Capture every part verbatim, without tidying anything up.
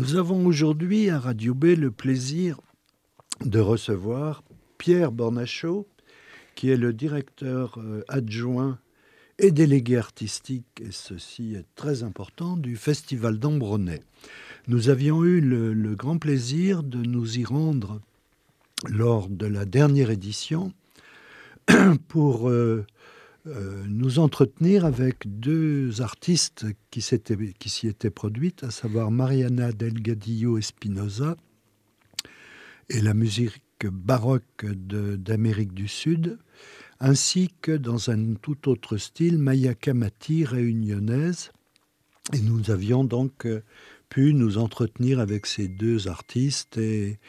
Nous avons aujourd'hui à Radio B le plaisir de recevoir Pierre Bornachot, qui est le directeur euh, adjoint et délégué artistique, et ceci est très important, du Festival d'Ambronay. Nous avions eu le, le grand plaisir de nous y rendre lors de la dernière édition pour euh, euh, nous entretenir avec deux artistes qui, qui s'y étaient produites, à savoir Mariana Delgadillo Espinosa et la musique baroque de, d'Amérique du Sud, ainsi que dans un tout autre style, Maya Kamati réunionnaise. Et nous avions donc euh, pu nous entretenir avec ces deux artistes et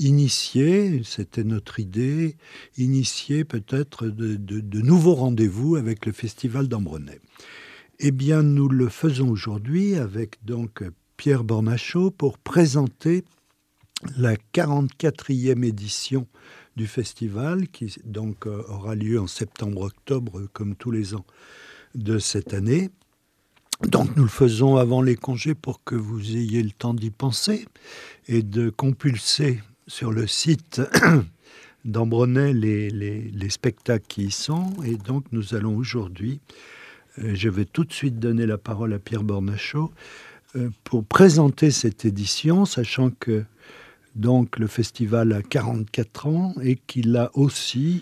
initier, c'était notre idée, initier peut-être de, de, de nouveaux rendez-vous avec le Festival d'Ambronay. Eh bien, nous le faisons aujourd'hui avec donc Pierre Bornachot pour présenter la quarante-quatrième édition du festival, qui donc euh, aura lieu en septembre-octobre, comme tous les ans de cette année. Donc nous le faisons avant les congés pour que vous ayez le temps d'y penser et de compulser sur le site d'Ambronay les, les, les spectacles qui y sont. Et donc nous allons aujourd'hui, euh, je vais tout de suite donner la parole à Pierre Bornachot euh, pour présenter cette édition, sachant que donc le festival a quarante-quatre ans et qu'il a aussi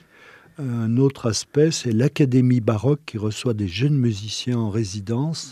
un autre aspect, c'est l'Académie baroque qui reçoit des jeunes musiciens en résidence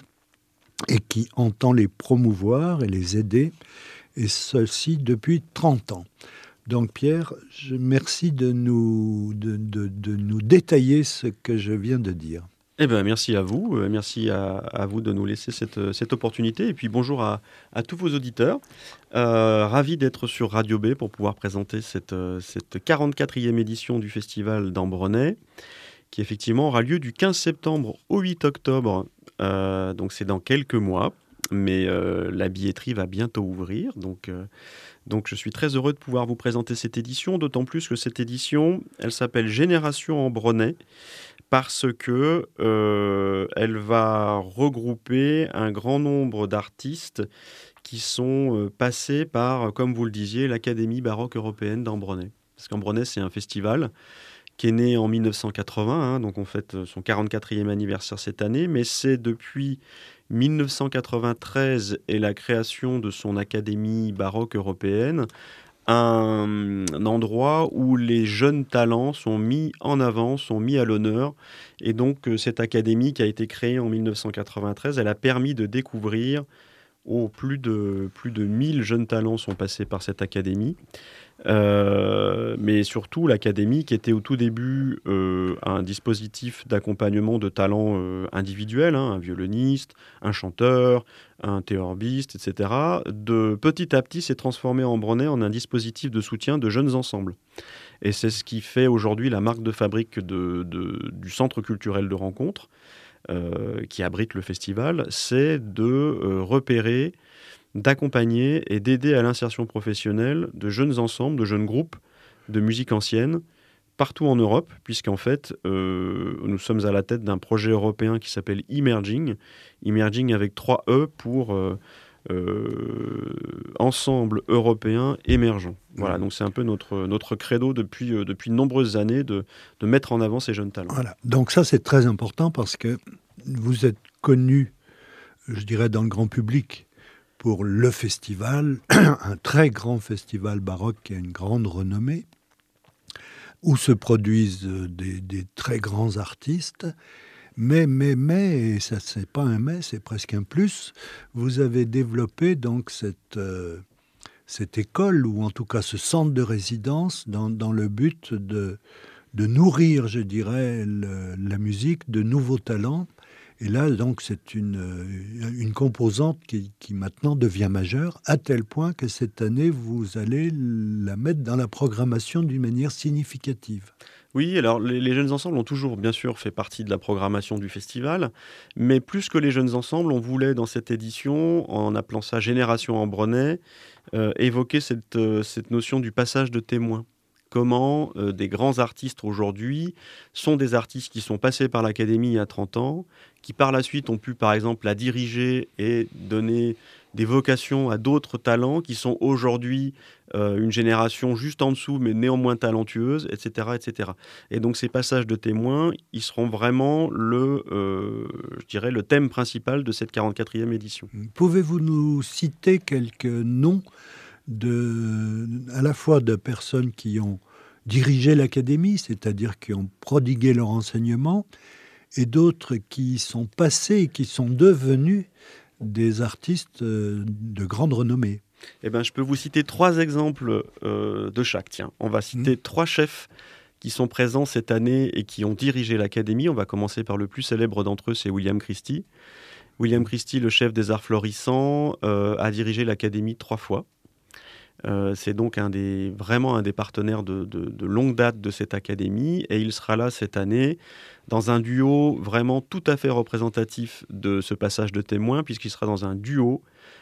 et qui entend les promouvoir et les aider, et ceci depuis trente ans. Donc Pierre, je merci de nous, de, de, de nous détailler ce que je viens de dire. Eh ben, merci à vous, euh, merci à, à vous de nous laisser cette, cette opportunité, et puis bonjour à, à tous vos auditeurs. Euh, ravi d'être sur Radio B pour pouvoir présenter cette, cette quarante-quatrième édition du Festival d'Ambronay, qui effectivement aura lieu du quinze septembre au huit octobre, euh, donc c'est dans quelques mois, mais euh, la billetterie va bientôt ouvrir, donc... Euh, Donc je suis très heureux de pouvoir vous présenter cette édition, d'autant plus que cette édition, elle s'appelle Génération Ambronay, parce que euh, elle va regrouper un grand nombre d'artistes qui sont euh, passés par, comme vous le disiez, l'Académie baroque européenne d'Ambronay. Parce qu'Ambronay, c'est un festival qui est né en mille neuf cent quatre-vingts, hein, donc on fête son quarante-quatrième anniversaire cette année, mais c'est depuis mille neuf cent quatre-vingt-treize et la création de son Académie baroque européenne, un, un endroit où les jeunes talents sont mis en avant, sont mis à l'honneur. Et donc cette académie qui a été créée en mille neuf cent quatre-vingt-treize, elle a permis de découvrir, oh, plus de, plus de mille jeunes talents sont passés par cette académie. Euh, mais surtout l'académie qui était au tout début euh, un dispositif d'accompagnement de talents euh, individuels, hein, un violoniste, un chanteur, un théorbiste, et cetera. De petit à petit s'est transformé en Ambronay en un dispositif de soutien de jeunes ensembles. Et c'est ce qui fait aujourd'hui la marque de fabrique de, de, du centre culturel de rencontre euh, qui abrite le festival, c'est de euh, repérer, d'accompagner et d'aider à l'insertion professionnelle de jeunes ensembles, de jeunes groupes de musique ancienne, partout en Europe, puisqu'en fait, euh, nous sommes à la tête d'un projet européen qui s'appelle Emerging, Emerging avec trois E pour euh, euh, ensemble européen émergent. Voilà, donc c'est un peu notre, notre credo depuis, euh, depuis de nombreuses années de, de mettre en avant ces jeunes talents. Voilà, donc ça c'est très important parce que vous êtes connu, je dirais, dans le grand public pour le festival, un très grand festival baroque qui a une grande renommée, où se produisent des, des très grands artistes. Mais, mais, mais, et ça c'est pas un mais, c'est presque un plus, vous avez développé donc cette, euh, cette école, ou en tout cas ce centre de résidence, dans, dans le but de, de nourrir, je dirais, le, la musique de nouveaux talents. Et là, donc, c'est une, une composante qui, qui maintenant devient majeure, à tel point que cette année, vous allez la mettre dans la programmation d'une manière significative. Oui, alors les, les jeunes ensembles ont toujours, bien sûr, fait partie de la programmation du festival, mais plus que les jeunes ensembles, on voulait, dans cette édition, en appelant ça Génération Ambronay, euh, évoquer cette, euh, cette notion du passage de témoin. Comment euh, des grands artistes aujourd'hui sont des artistes qui sont passés par l'Académie il y a trente ans, qui par la suite ont pu par exemple la diriger et donner des vocations à d'autres talents qui sont aujourd'hui euh, une génération juste en dessous, mais néanmoins talentueuse, et cetera, et cetera. Et donc ces passages de témoins, ils seront vraiment le, euh, je dirais, le thème principal de cette quarante-quatrième édition. Pouvez-vous nous citer quelques noms de, à la fois de personnes qui ont dirigé l'académie, c'est-à-dire qui ont prodigué leur enseignement, et d'autres qui sont passés et qui sont devenus des artistes de grande renommée? Eh ben, je peux vous citer trois exemples euh, de chaque. Tiens, on va citer mmh. trois chefs qui sont présents cette année et qui ont dirigé l'académie. On va commencer par le plus célèbre d'entre eux, c'est William Christie. William Christie, le chef des arts florissants, euh, a dirigé l'académie trois fois. Euh, c'est donc un des, vraiment un des partenaires de, de, de longue date de cette académie, et il sera là cette année dans un duo vraiment tout à fait représentatif de ce passage de témoin, puisqu'il sera dans un duo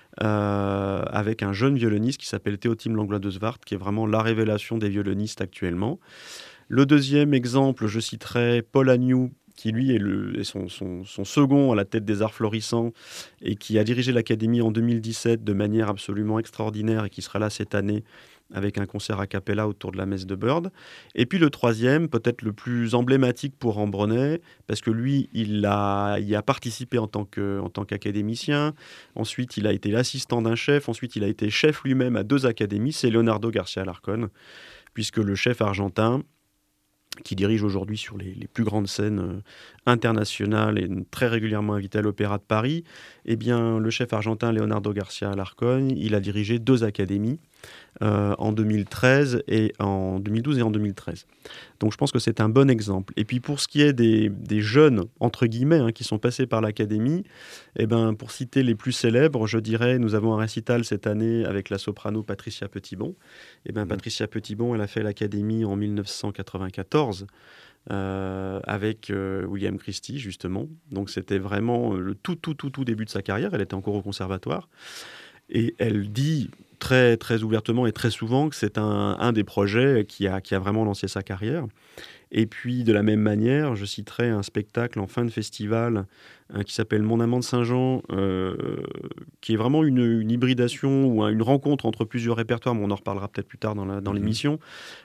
euh, avec un jeune violoniste qui s'appelle Théotime Langlois de Zwart, qui est vraiment la révélation des violonistes actuellement. Le deuxième exemple, je citerai Paul Agnew, qui lui est, le, est son, son, son second à la tête des arts florissants et qui a dirigé l'académie en deux mille dix-sept de manière absolument extraordinaire et qui sera là cette année avec un concert a cappella autour de la messe de Byrd. Et puis le troisième, peut-être le plus emblématique pour Ambronay, parce que lui, il a, il a participé en tant que, en tant qu'académicien. Ensuite, il a été l'assistant d'un chef. Ensuite, il a été chef lui-même à deux académies. C'est Leonardo Garcia Alarcón, puisque le chef argentin, qui dirige aujourd'hui sur les, les plus grandes scènes euh, internationales et très régulièrement invité à l'Opéra de Paris, eh bien, le chef argentin Leonardo Garcia Alarcón, il a dirigé deux académies euh, en deux mille treize et en deux mille douze et en deux mille treize. Donc je pense que c'est un bon exemple. Et puis pour ce qui est des, des jeunes, entre guillemets, hein, qui sont passés par l'académie, eh ben, pour citer les plus célèbres, je dirais, nous avons un récital cette année avec la soprano Patricia Petitbon. Eh ben, Patricia Petitbon, elle a fait l'académie en mille neuf cent quatre-vingt-quatorze. Euh, avec euh, William Christie, justement. Donc c'était vraiment le tout, tout, tout, tout début de sa carrière. Elle était encore au conservatoire. Et elle dit très, très ouvertement et très souvent que c'est un, un des projets qui a, qui a vraiment lancé sa carrière. Et puis, de la même manière, je citerai un spectacle en fin de festival hein, qui s'appelle Mon amant de Saint-Jean, euh, qui est vraiment une, une hybridation ou une rencontre entre plusieurs répertoires, mais on en reparlera peut-être plus tard dans, la, dans l'émission.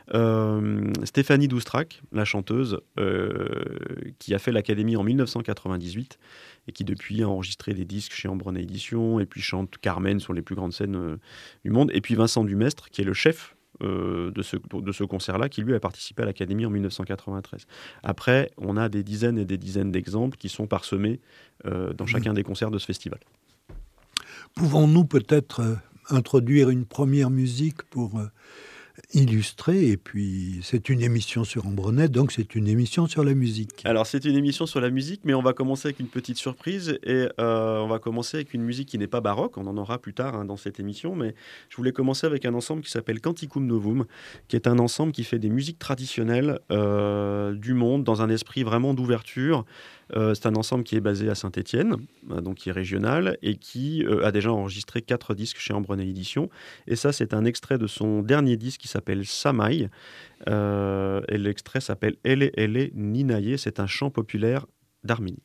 Euh, Stéphanie Doustrac, la chanteuse, euh, qui a fait l'Académie en mille neuf cent quatre-vingt-dix-huit et qui depuis a enregistré des disques chez Ambronay Éditions et puis chante Carmen sur les plus grandes scènes euh, du monde. Et puis Vincent Dumestre, qui est le chef Euh, de, ce, de ce concert-là, qui lui a participé à l'Académie en mille neuf cent quatre-vingt-treize. Après, on a des dizaines et des dizaines d'exemples qui sont parsemés euh, dans chacun des concerts de ce festival. Pouvons-nous peut-être euh, introduire une première musique pour euh, illustrer, et puis c'est une émission sur Ambronay, donc c'est une émission sur la musique. Alors c'est une émission sur la musique, mais on va commencer avec une petite surprise, et euh, on va commencer avec une musique qui n'est pas baroque, on en aura plus tard hein, dans cette émission, mais je voulais commencer avec un ensemble qui s'appelle Canticum Novum, qui est un ensemble qui fait des musiques traditionnelles euh, du monde, dans un esprit vraiment d'ouverture. Euh, c'est un ensemble qui est basé à Saint-Étienne, euh, donc qui est régional, et qui euh, a déjà enregistré quatre disques chez Ambronay Éditions. Et ça, c'est un extrait de son dernier disque qui s'appelle Samaï. Euh, et l'extrait s'appelle Ele Ele Ninaye. C'est un chant populaire d'Arménie.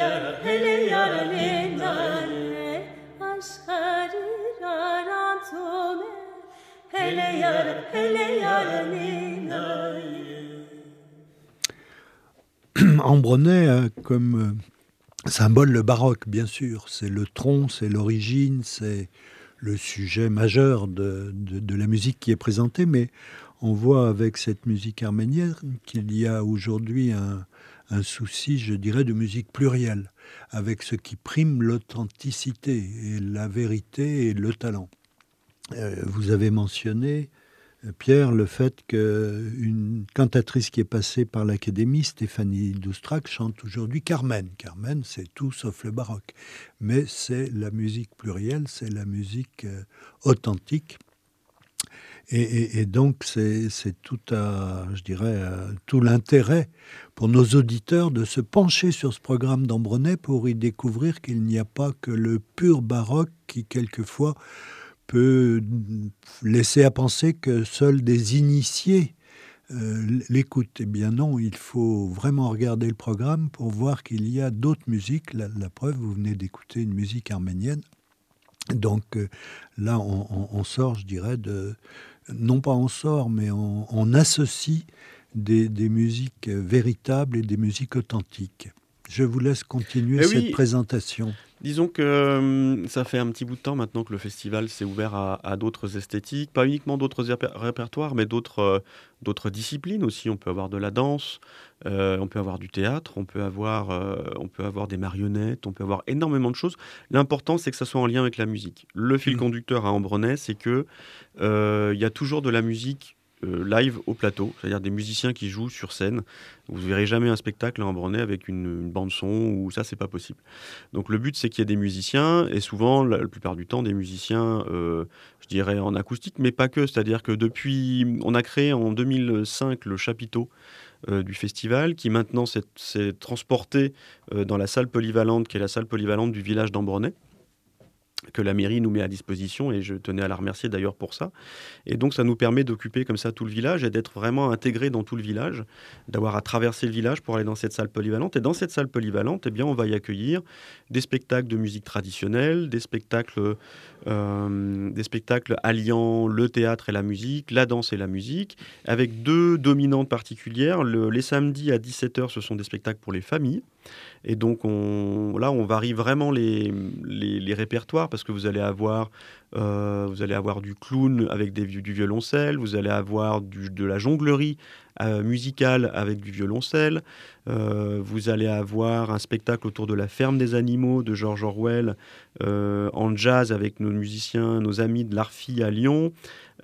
Ambronay a comme symbole le baroque, bien sûr. C'est le tronc, c'est l'origine, c'est le sujet majeur de, de, de la musique qui est présentée, mais on voit avec cette musique arménienne qu'il y a aujourd'hui un, un souci, je dirais, de musique plurielle, avec ce qui prime l'authenticité et la vérité et le talent. Euh, vous avez mentionné, Pierre, le fait qu'une cantatrice qui est passée par l'Académie, Stéphanie Doustrac, chante aujourd'hui Carmen. Carmen, c'est tout sauf le baroque. Mais c'est la musique plurielle, c'est la musique euh, authentique. Et, et, et donc, c'est, c'est tout, à, je dirais, à, tout l'intérêt pour nos auditeurs de se pencher sur ce programme d'Ambronay pour y découvrir qu'il n'y a pas que le pur baroque qui, quelquefois, peut laisser à penser que seuls des initiés euh, l'écoutent. Eh bien non, il faut vraiment regarder le programme pour voir qu'il y a d'autres musiques. La, la preuve, vous venez d'écouter une musique arménienne. Donc euh, là, on, on, on sort, je dirais, de... Non pas on sort, mais on, on associe des, des musiques véritables et des musiques authentiques. Je vous laisse continuer Eh cette oui. présentation. Disons que euh, ça fait un petit bout de temps maintenant que le festival s'est ouvert à, à d'autres esthétiques, pas uniquement d'autres réper- répertoires, mais d'autres, euh, d'autres disciplines aussi. On peut avoir de la danse, euh, on peut avoir du théâtre, on peut avoir, euh, on peut avoir des marionnettes, on peut avoir énormément de choses. L'important, c'est que ça soit en lien avec la musique. Le fil Mmh. conducteur à Ambronay, c'est que euh, il y a toujours de la musique euh, live au plateau, c'est-à-dire des musiciens qui jouent sur scène. Vous ne verrez jamais un spectacle à Ambronay avec une, une bande-son, ou ça, c'est pas possible. Donc le but, c'est qu'il y ait des musiciens, et souvent, la, la plupart du temps, des musiciens, euh, je dirais, en acoustique, mais pas que. C'est-à-dire que depuis, on a créé en deux mille cinq le chapiteau euh, du festival, qui maintenant s'est, s'est transporté euh, dans la salle polyvalente, qui est la salle polyvalente du village d'Ambronay, que la mairie nous met à disposition, et je tenais à la remercier d'ailleurs pour ça. Et donc ça nous permet d'occuper comme ça tout le village et d'être vraiment intégrés dans tout le village, d'avoir à traverser le village pour aller dans cette salle polyvalente. Et dans cette salle polyvalente, eh bien, on va y accueillir des spectacles de musique traditionnelle, des spectacles, euh, des spectacles alliant le théâtre et la musique, la danse et la musique, avec deux dominantes particulières. Le, les samedis à dix-sept heures, ce sont des spectacles pour les familles. Et donc on, là, on varie vraiment les, les, les répertoires, parce que vous allez avoir, euh, vous allez avoir du clown avec des, du violoncelle, vous allez avoir du, de la jonglerie euh, musicale avec du violoncelle, euh, vous allez avoir un spectacle autour de la ferme des animaux de George Orwell euh, en jazz avec nos musiciens, nos amis de l'Arfi à Lyon.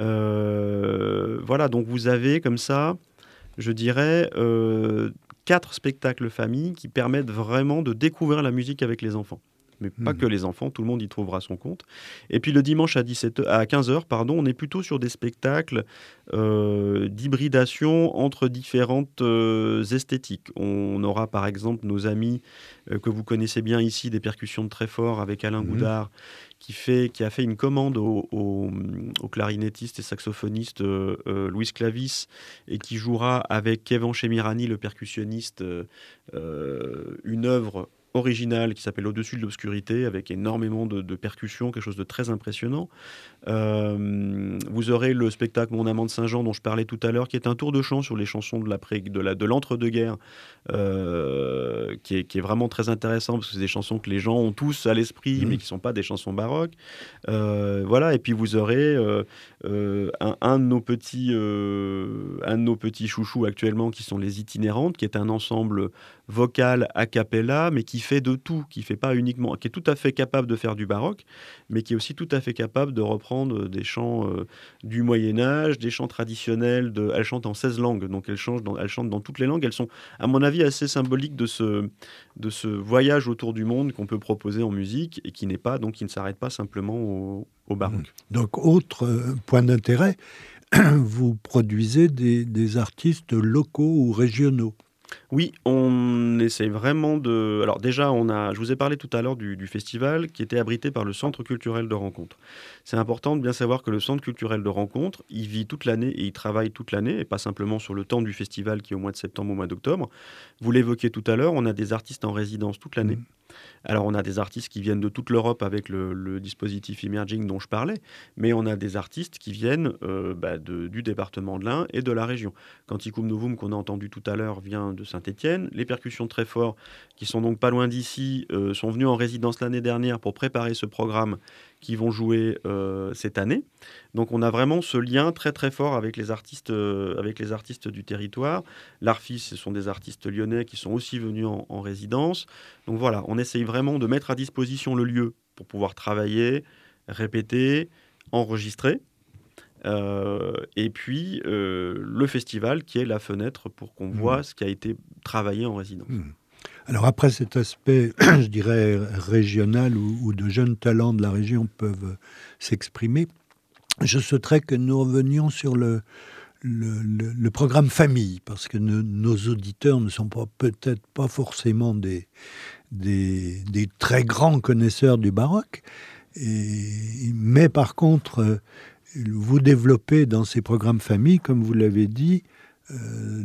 Euh, voilà, donc vous avez comme ça, je dirais... Euh, quatre spectacles famille qui permettent vraiment de découvrir la musique avec les enfants. Mais pas mmh. que les enfants, tout le monde y trouvera son compte. Et puis le dimanche à, dix-sept heures, à quinze heures, pardon, on est plutôt sur des spectacles euh, d'hybridation entre différentes euh, esthétiques. On aura par exemple nos amis euh, que vous connaissez bien ici, des percussions de Treffort avec Alain mmh. Goudard, qui, fait, qui a fait une commande au, au, au clarinettiste et saxophoniste euh, euh, Louis Clavis, et qui jouera avec Kevan Chemirani, le percussionniste, euh, euh, une œuvre originale qui s'appelle Au-dessus de l'obscurité, avec énormément de, de percussions, quelque chose de très impressionnant. Euh, vous aurez le spectacle Mon amant de Saint-Jean dont je parlais tout à l'heure, qui est un tour de chant sur les chansons de, l'après, de, la, de l'entre-deux-guerres, euh, qui, est, qui est vraiment très intéressant, parce que c'est des chansons que les gens ont tous à l'esprit, mmh. mais qui ne sont pas des chansons baroques. Euh, voilà, et puis vous aurez euh, euh, un, un, de nos petits, euh, un de nos petits chouchous actuellement, qui sont les Itinérantes, qui est un ensemble vocal a cappella, mais qui fait de tout, qui fait pas uniquement, qui est tout à fait capable de faire du baroque, mais qui est aussi tout à fait capable de reprendre des chants euh, du Moyen-Âge, des chants traditionnels. De, elle chante en seize langues, donc elle chante, dans, elle chante dans toutes les langues. Elles sont, à mon avis, assez symboliques de ce, de ce voyage autour du monde qu'on peut proposer en musique, et qui n'est pas, donc qui ne s'arrête pas simplement au, au baroque. Donc, autre euh, point d'intérêt, vous produisez des, des artistes locaux ou régionaux. Oui, on essaie vraiment de... Alors déjà, on a... je vous ai parlé tout à l'heure du, du festival qui était abrité par le Centre culturel de rencontre. C'est important de bien savoir que le Centre culturel de rencontre, il vit toute l'année et il travaille toute l'année, et pas simplement sur le temps du festival qui est au mois de septembre, au mois d'octobre. Vous l'évoquiez tout à l'heure, on a des artistes en résidence toute l'année. Mmh. Alors, on a des artistes qui viennent de toute l'Europe avec le, le dispositif Emerging dont je parlais, mais on a des artistes qui viennent euh, bah, de, du département de l'Ain et de la région. Quanticum Novum, qu'on a entendu tout à l'heure, vient de Saint-Étienne. Les Percussions de Treffort, qui sont donc pas loin d'ici, euh, sont venus en résidence l'année dernière pour préparer ce programme qui vont jouer euh, cette année. Donc on a vraiment ce lien très très fort avec les artistes, euh, avec les artistes du territoire. L'Arfis, ce sont des artistes lyonnais qui sont aussi venus en, en résidence. Donc voilà, on essaye vraiment de mettre à disposition le lieu pour pouvoir travailler, répéter, enregistrer. Euh, et puis euh, le festival qui est la fenêtre pour qu'on voit mmh. ce qui a été travaillé en résidence. Mmh. Alors après cet aspect, je dirais, régional où, où de jeunes talents de la région peuvent s'exprimer, je souhaiterais que nous revenions sur le, le, le, le programme famille, parce que ne, nos auditeurs ne sont pas, peut-être pas forcément des, des, des très grands connaisseurs du baroque, et, mais par contre, vous développez dans ces programmes famille, comme vous l'avez dit, euh,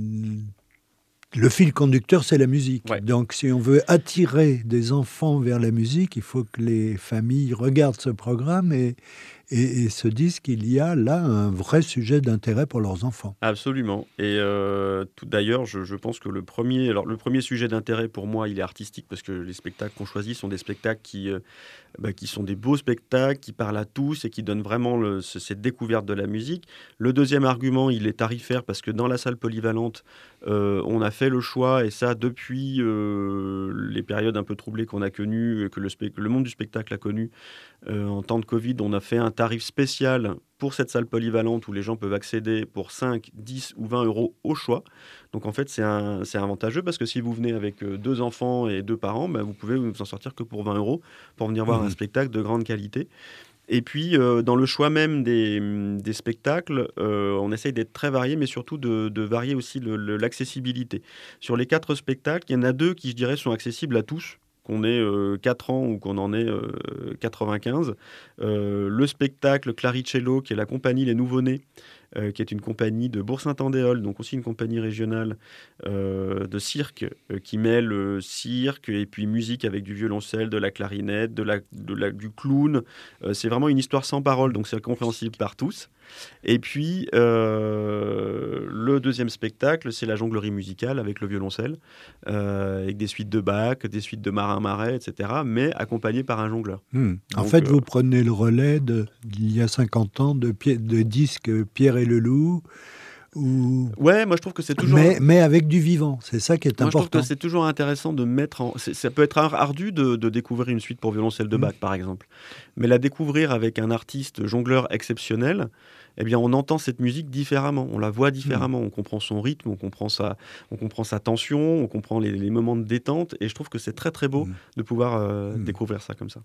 le fil conducteur, c'est la musique. Ouais. Donc, si on veut attirer des enfants vers la musique, il faut que les familles regardent ce programme et, et, et se disent qu'il y a là un vrai sujet d'intérêt pour leurs enfants. Absolument. Et euh, tout d'ailleurs, je, je pense que le premier, alors le premier sujet d'intérêt pour moi, il est artistique parce que les spectacles qu'on choisit sont des spectacles qui, euh, bah, qui sont des beaux spectacles, qui parlent à tous et qui donnent vraiment le, ce, cette découverte de la musique. Le deuxième argument, il est tarifaire parce que dans la salle polyvalente, euh, on a fait le choix, et ça depuis euh, les périodes un peu troublées qu'on a connues, que le, spe- le monde du spectacle a connu euh, en temps de Covid, on a fait un tarif spécial pour cette salle polyvalente où les gens peuvent accéder pour cinq, dix ou vingt euros au choix. Donc en fait, c'est, un, c'est avantageux parce que si vous venez avec deux enfants et deux parents, bah, vous pouvez vous en sortir que pour vingt euros pour venir voir mmh. un spectacle de grande qualité. Et puis, euh, dans le choix même des, des spectacles, euh, on essaye d'être très varié, mais surtout de, de varier aussi le, le, l'accessibilité. Sur les quatre spectacles, il y en a deux qui, je dirais, sont accessibles à tous, qu'on ait euh, quatre ans ou qu'on en ait euh, quatre-vingt-quinze. Euh, le spectacle Claricello, qui est la compagnie Les Nouveau-Nés, Euh, qui est une compagnie de Bourg-Saint-Andéol, donc aussi une compagnie régionale euh, de cirque, euh, qui mêle euh, cirque et puis musique avec du violoncelle, de la clarinette, de la, de la, du clown. Euh, c'est vraiment une histoire sans parole, donc c'est compréhensible par tous. Et puis, euh, le deuxième spectacle, c'est la jonglerie musicale avec le violoncelle, euh, avec des suites de Bach, des suites de Marin-Marais, et cetera, mais accompagné par un jongleur. Mmh. En Donc, fait, euh, vous prenez le relais de, d'il y a cinquante ans de, de disques Pierre et le Loup. Ou... Ouais, moi je trouve que c'est toujours... Mais, mais avec du vivant, c'est ça qui est moi, important. Je trouve que c'est toujours intéressant de mettre en... C'est, ça peut être ardu de, de découvrir une suite pour violoncelle de Bach, mmh. par exemple. Mais la découvrir avec un artiste jongleur exceptionnel, eh bien, on entend cette musique différemment, on la voit différemment, mmh. on comprend son rythme, on comprend sa, on comprend sa tension, on comprend les, les moments de détente, et je trouve que c'est très très beau mmh. de pouvoir euh, mmh. découvrir ça comme ça.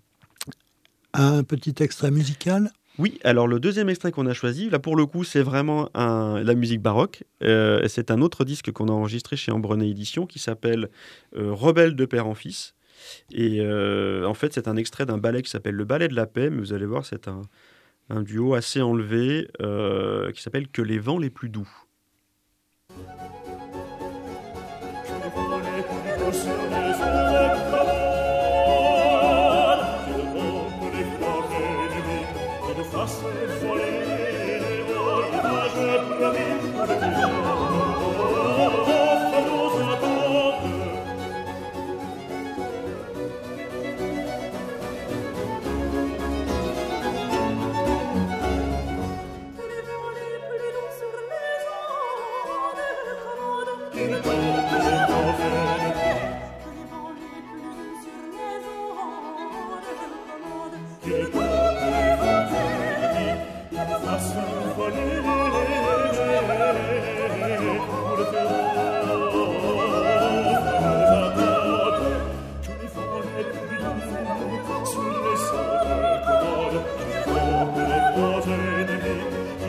Un petit extrait musical ? Oui, alors le deuxième extrait qu'on a choisi, là pour le coup, c'est vraiment un, la musique baroque. Euh, c'est un autre disque qu'on a enregistré chez Ambrenet Éditions qui s'appelle euh, Rebelle de père en fils. Et euh, en fait, c'est un extrait d'un ballet qui s'appelle Le Ballet de la Paix, mais vous allez voir, c'est un, un duo assez enlevé euh, qui s'appelle Que les vents les plus doux.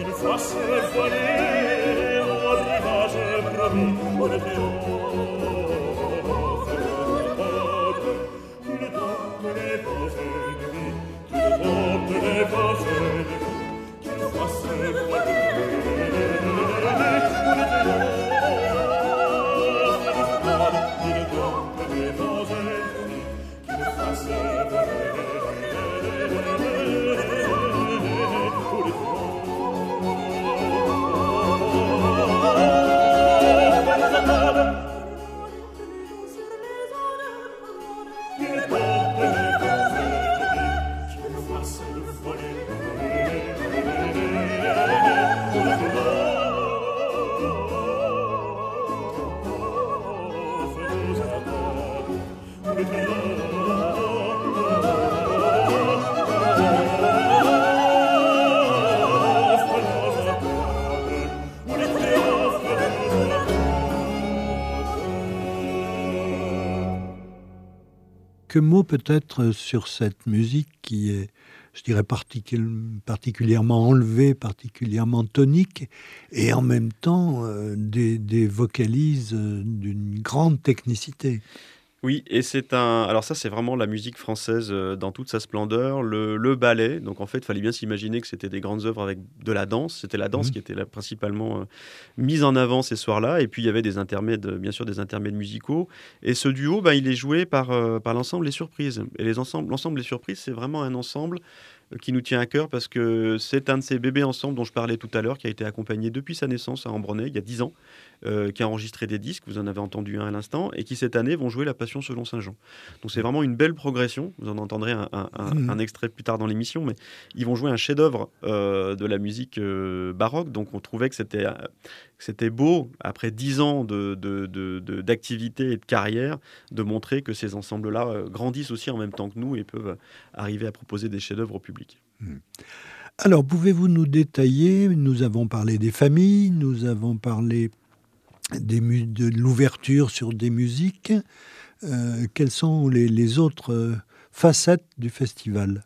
Voler au rivage promis, au quelques mots peut-être sur cette musique qui est, je dirais, particul- particulièrement enlevée, particulièrement tonique, et en même temps euh, des, des vocalises euh, d'une grande technicité. Oui, et c'est un. Alors ça, c'est vraiment la musique française euh, dans toute sa splendeur, le, le ballet. Donc en fait, il fallait bien s'imaginer que c'était des grandes œuvres avec de la danse. C'était la danse Mmh. qui était là, principalement euh, mise en avant ces soirs-là. Et puis il y avait des intermèdes, euh, bien sûr, des intermèdes musicaux. Et ce duo, bah, il est joué par, euh, par l'ensemble Les Surprises. Et les ensembles, l'ensemble Les Surprises, c'est vraiment un ensemble euh, qui nous tient à cœur parce que c'est un de ces bébés ensemble dont je parlais tout à l'heure, qui a été accompagné depuis sa naissance à Ambronay, il y a dix ans. Euh, qui a enregistré des disques, vous en avez entendu un à l'instant, et qui cette année vont jouer La Passion selon Saint Jean. Donc c'est vraiment une belle progression, vous en entendrez un, un- un- Mmh. un extrait plus tard dans l'émission, mais ils vont jouer un chef-d'œuvre euh, de la musique euh, baroque, donc on trouvait que c'était, euh, que c'était beau, après dix ans de, de- de- de- d'activité et de carrière, de montrer que ces ensembles-là euh, grandissent aussi en même temps que nous et peuvent arriver à proposer des chefs-d'œuvre au public. Mmh. Alors, pouvez-vous nous détailler, nous avons parlé des familles, nous avons parlé des mu- de l'ouverture sur des musiques. Euh, quelles sont les, les autres euh, facettes du festival?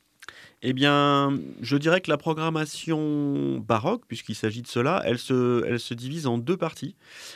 Eh bien, je dirais que la programmation baroque, puisqu'il s'agit de cela, elle se, elle se divise en deux parties.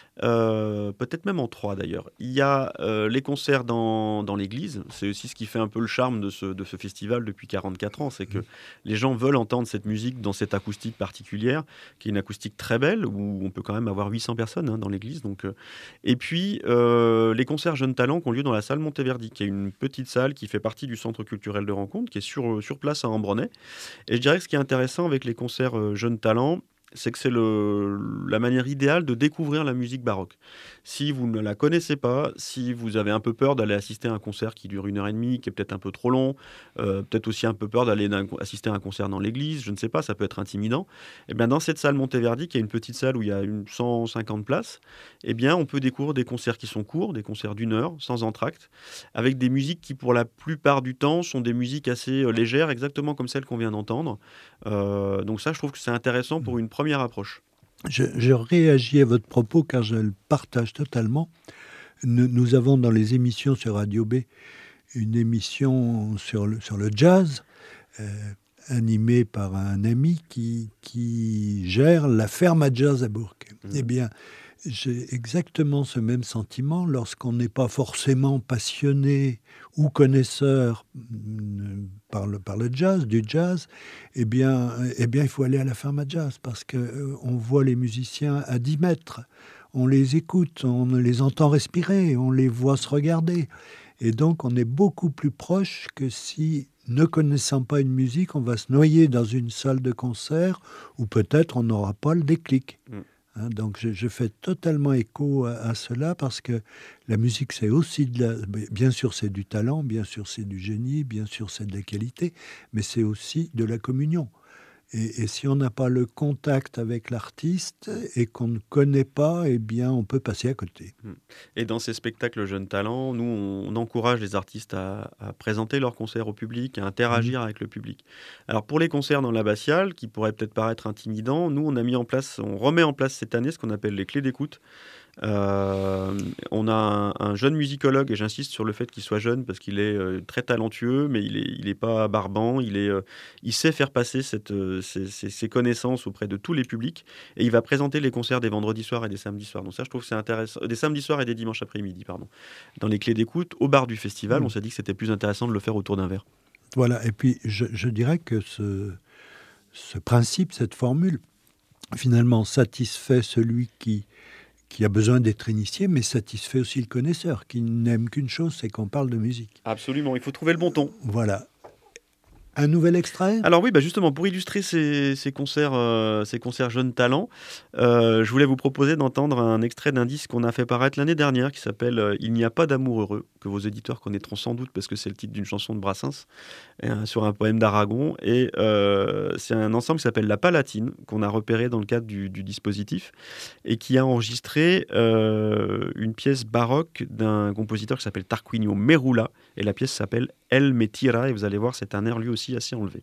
Euh, peut-être même en trois d'ailleurs. Il y a euh, les concerts dans, dans l'église. C'est aussi ce qui fait un peu le charme de ce, de ce festival depuis quarante-quatre ans. C'est que les gens veulent entendre cette musique dans cette acoustique particulière, qui est une acoustique très belle, où on peut quand même avoir huit cents personnes hein, dans l'église. Donc, euh, et puis, euh, les concerts Jeunes Talents qui ont lieu dans la salle Monteverdi, qui est une petite salle qui fait partie du centre culturel de rencontre, qui est sur, sur place à Ambronay. Et je dirais que ce qui est intéressant avec les concerts euh, Jeunes Talents, c'est que c'est le, la manière idéale de découvrir la musique baroque. Si vous ne la connaissez pas, si vous avez un peu peur d'aller assister à un concert qui dure une heure et demie, qui est peut-être un peu trop long, euh, peut-être aussi un peu peur d'aller d'un- assister à un concert dans l'église, je ne sais pas, ça peut être intimidant, et bien dans cette salle Monteverdi, qui est une petite salle où il y a une cent cinquante places, eh bien on peut découvrir des concerts qui sont courts, des concerts d'une heure, sans entracte, avec des musiques qui pour la plupart du temps sont des musiques assez euh, légères, exactement comme celles qu'on vient d'entendre. Euh, donc ça, je trouve que c'est intéressant pour une première approche. Je, je réagis à votre propos car je le partage totalement. Nous, nous avons dans les émissions sur Radio B une émission sur le, sur le jazz, euh, animée par un ami qui, qui gère la ferme à jazz à Bourg. Mmh. Eh bien, j'ai exactement ce même sentiment lorsqu'on n'est pas forcément passionné ou connaisseur mm, par le, par le jazz, du jazz, eh bien, eh bien, il faut aller à la ferme à jazz parce qu'on euh, on voit les musiciens à dix mètres, on les écoute, on les entend respirer, on les voit se regarder. Et donc, on est beaucoup plus proche que si, ne connaissant pas une musique, on va se noyer dans une salle de concert où peut-être on n'aura pas le déclic. Mm. Hein, donc, je, je fais totalement écho à, à cela parce que la musique, c'est aussi de la... Bien sûr, c'est du talent, bien sûr, c'est du génie, bien sûr, c'est de la qualité, mais c'est aussi de la communion. Et, et si on n'a pas le contact avec l'artiste et qu'on ne connaît pas, eh bien, on peut passer à côté. Et dans ces spectacles Jeunes Talents, nous, on encourage les artistes à, à présenter leurs concerts au public, à interagir mmh. avec le public. Alors, pour les concerts dans l'abbatiale, qui pourraient peut-être paraître intimidants, nous, on a mis en place, on remet en place cette année ce qu'on appelle les clés d'écoute. Euh, on a un, un jeune musicologue, et j'insiste sur le fait qu'il soit jeune parce qu'il est euh, très talentueux, mais il n'est il est pas barbant, il, est, euh, il sait faire passer cette, euh, ses, ses, ses connaissances auprès de tous les publics, et il va présenter les concerts des vendredis soirs et des samedis soirs. Donc ça, je trouve que c'est intéressant, des samedis soirs et des dimanches après-midi, pardon. Dans les clés d'écoute, au bar du festival, mmh. on s'est dit que c'était plus intéressant de le faire autour d'un verre. Voilà, et puis je, je dirais que ce, ce principe, cette formule, finalement satisfait celui qui qui a besoin d'être initié, mais satisfait aussi le connaisseur, qui n'aime qu'une chose, c'est qu'on parle de musique. Absolument, il faut trouver le bon ton. Voilà. Un nouvel extrait ? Alors oui, bah justement, pour illustrer ces, ces, concerts, euh, ces concerts Jeunes Talents, euh, je voulais vous proposer d'entendre un extrait d'un disque qu'on a fait paraître l'année dernière, qui s'appelle euh, « Il n'y a pas d'amour heureux », que vos éditeurs connaîtront sans doute, parce que c'est le titre d'une chanson de Brassens, euh, sur un poème d'Aragon. Et euh, c'est un ensemble qui s'appelle La Palatine, qu'on a repéré dans le cadre du, du dispositif, et qui a enregistré euh, une pièce baroque d'un compositeur qui s'appelle Tarquinio Merula, et la pièce s'appelle « El me tira », et vous allez voir, c'est un air lui aussi assez enlevé.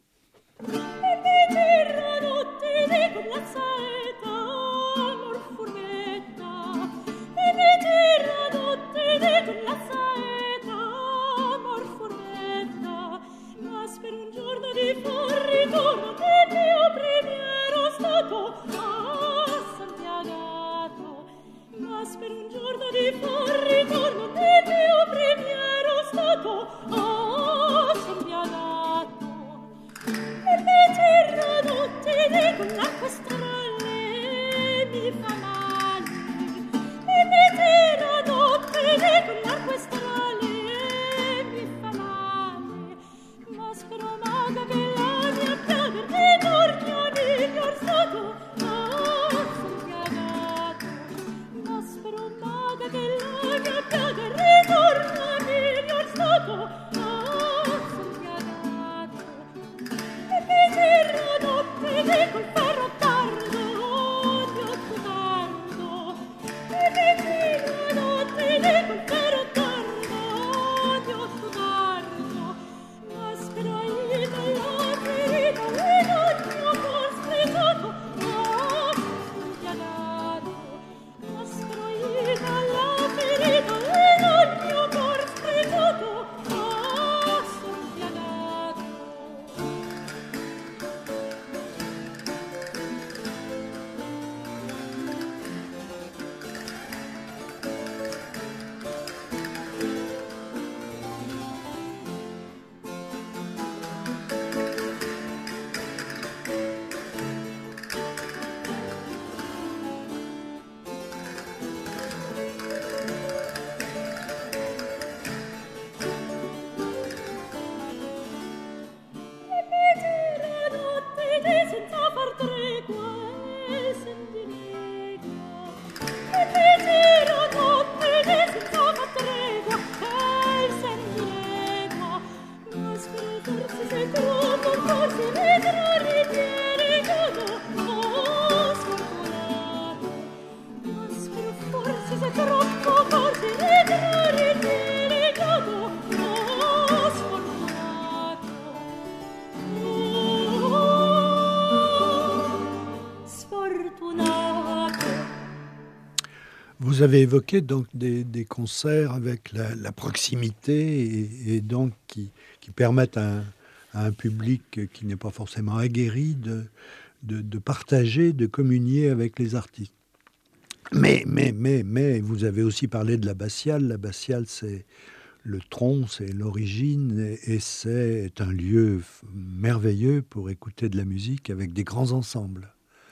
Vous avez évoqué donc des, des concerts avec la, la proximité et, et donc qui, qui permettent à un, à un public qui n'est pas forcément aguerri de, de, de partager, de communier avec les artistes. Mais, mais, mais, mais, vous avez aussi parlé de l'abbatiale. L'abbatiale, c'est le tronc, c'est l'origine, et, et c'est un lieu merveilleux pour écouter de la musique avec des grands ensembles.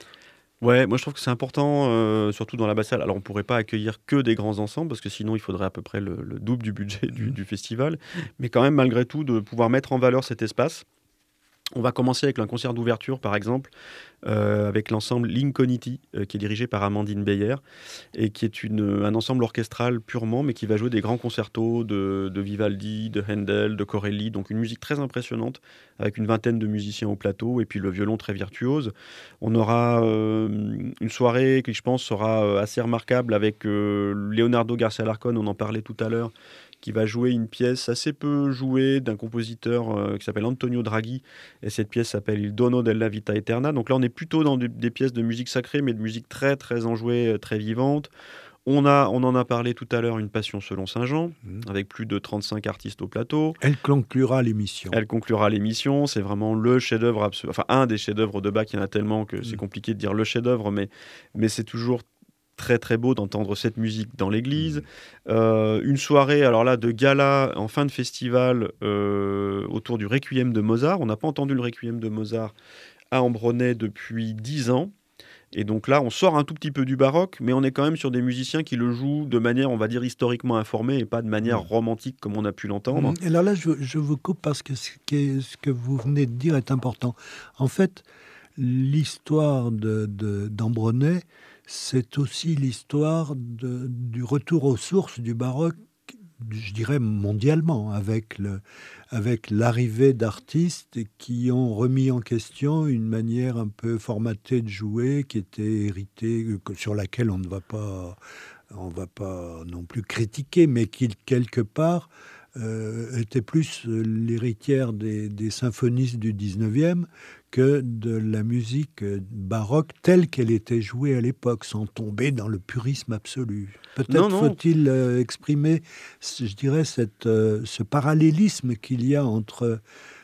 Ouais, moi je trouve que c'est important, euh, surtout dans l'abbatiale. Alors on pourrait pas accueillir que des grands ensembles, parce que sinon il faudrait à peu près le, le double du budget du, du festival. Mais quand même, malgré tout, de pouvoir mettre en valeur cet espace. On va commencer avec un concert d'ouverture, par exemple, euh, avec l'ensemble Lincolnity, euh, qui est dirigé par Amandine Beyer, et qui est une, un ensemble orchestral purement, mais qui va jouer des grands concertos de, de Vivaldi, de Handel, de Corelli, donc une musique très impressionnante, avec une vingtaine de musiciens au plateau, et puis le violon très virtuose. On aura euh, une soirée qui, je pense, sera assez remarquable, avec euh, Leonardo Garcia Larcón, on en parlait tout à l'heure, qui va jouer une pièce assez peu jouée d'un compositeur euh, qui s'appelle Antonio Draghi, et cette pièce s'appelle Il Dono della Vita Eterna. Donc là, on est plutôt dans des, des pièces de musique sacrée, mais de musique très, très enjouée, très vivante. On, a, on en a parlé tout à l'heure, une Passion selon Saint-Jean, mmh. avec plus de trente-cinq artistes au plateau. Elle conclura l'émission. Elle conclura l'émission. C'est vraiment le chef-d'œuvre, absolu... enfin un des chefs-d'œuvre de Bach. Il y en a tellement que mmh. c'est compliqué de dire le chef-d'œuvre, mais, mais c'est toujours très très beau d'entendre cette musique dans l'église. Mmh. Euh, une soirée, alors là, de gala en fin de festival euh, autour du Requiem de Mozart. On n'a pas entendu le Requiem de Mozart à Ambronay depuis dix ans. Et donc là, on sort un tout petit peu du baroque, mais on est quand même sur des musiciens qui le jouent de manière, on va dire, historiquement informée et pas de manière mmh. romantique comme on a pu l'entendre. Et alors là, je, je vous coupe parce que ce, qui, ce que vous venez de dire est important. En fait, l'histoire de, de, d'Ambronay, c'est aussi l'histoire de, du retour aux sources du baroque, je dirais mondialement, avec, le, avec l'arrivée d'artistes qui ont remis en question une manière un peu formatée de jouer, qui était héritée, sur laquelle on ne va pas, on va pas non plus critiquer, mais qui, quelque part, euh, était plus l'héritière des, des symphonistes du dix-neuvième que de la musique baroque telle qu'elle était jouée à l'époque, sans tomber dans le purisme absolu. Peut-être non, faut-il euh, exprimer, je dirais, cette, euh, ce parallélisme qu'il y a entre